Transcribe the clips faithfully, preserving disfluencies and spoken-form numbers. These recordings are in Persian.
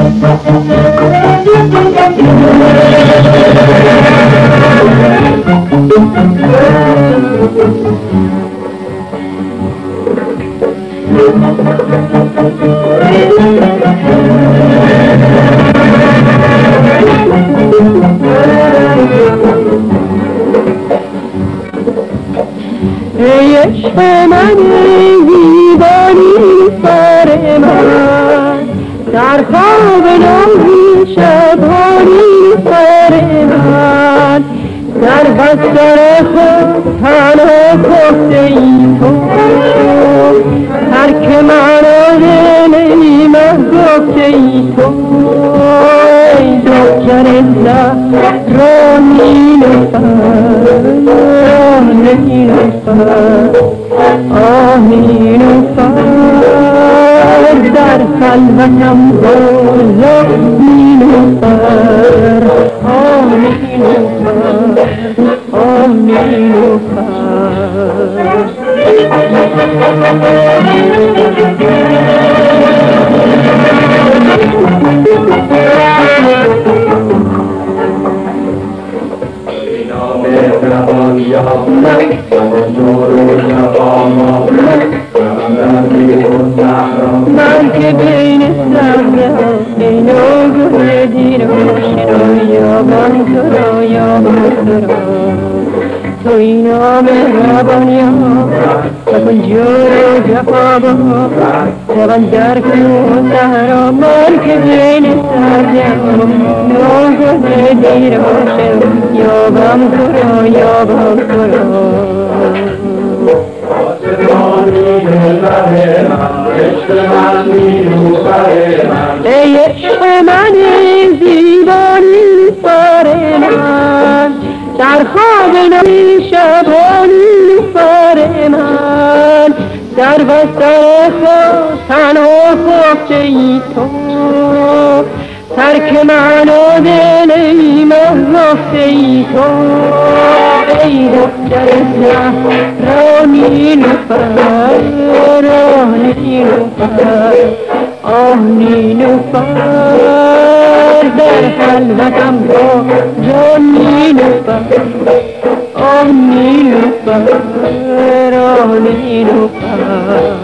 ای عشق من دیوانی سر من در خواب نازی شبانی سر من در بستر خود تنها خفته ای تو ترک من و دل من گفته ای تو ای دختر زهرا نیلوفر نیلوفر آه نیلوفر در خلوتم بالا نیلوفر آه نیلوفر آه نیلوفر من که بین صحرا اینو گل دیر و شنایابان تو را یابان تو را تو اینا مهربانی ها بکن جور و جفا با توان در کن صحرا من که بین صحرا اینو گل دیر و شنایابان تو را یابان تو را ای عشق من زیبانی سر من در خواب نمی شبانی سر من در بستر خود تنها خفته ای تو ترک من و دل من گفته ای تو ای دختر زهرا نیلوفر نیلوفر آه نیلوفر در خلوتم با جان نیلوفر آه نیلوفر آه نیلوفر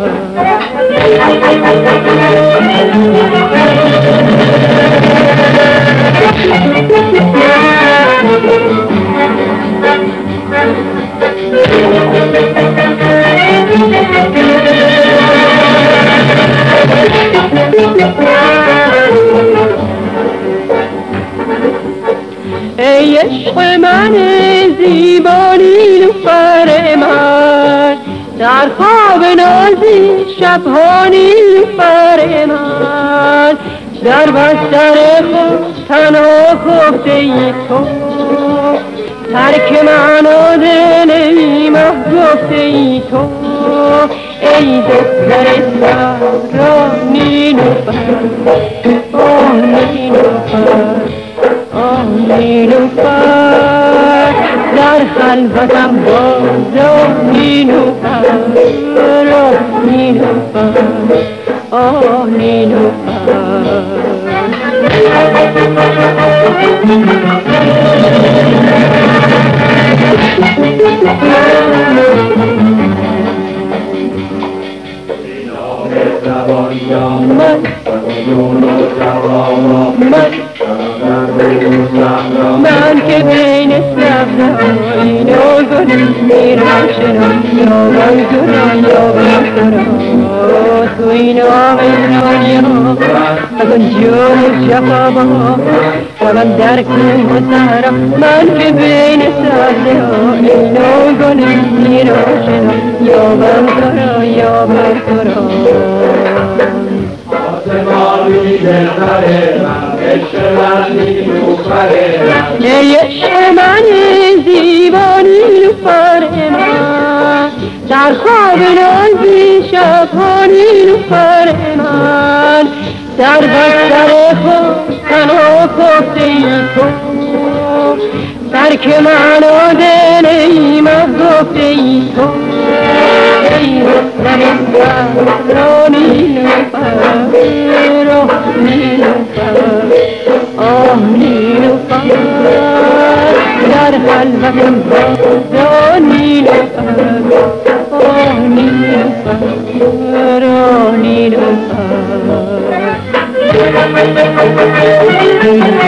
ای عشق من زیبانی لوفر من در خواب نازی شبهانی لوفر من در بستر خود تنها خفته ای تو ترک من و دل من گفته ای تو ای دختر زهرا نیلوفر آه نیلوفر آه نیلوفر در خلوتم باز نیلوفر آه نیلوفر آه نیلوفر من که بین صحرا اینو گل میرم شنم یابان تو را یابان تو را تو اینو مهربانی ها بکن جور جفا با توان در کن صحرا من که بین صحرا اینو گل میرم شنم یابان تو را یابان تو را ای عشق من زیبانی لوفر من در خواب نازی شبانی لوفر من در بستر خود تنها خفته ای تو ترک من و دل من گفته ای تو ای دختر زهرا نیلوفر نیلوفر خلوتم با نیلوفر آه نیلوفر آه نیلوفر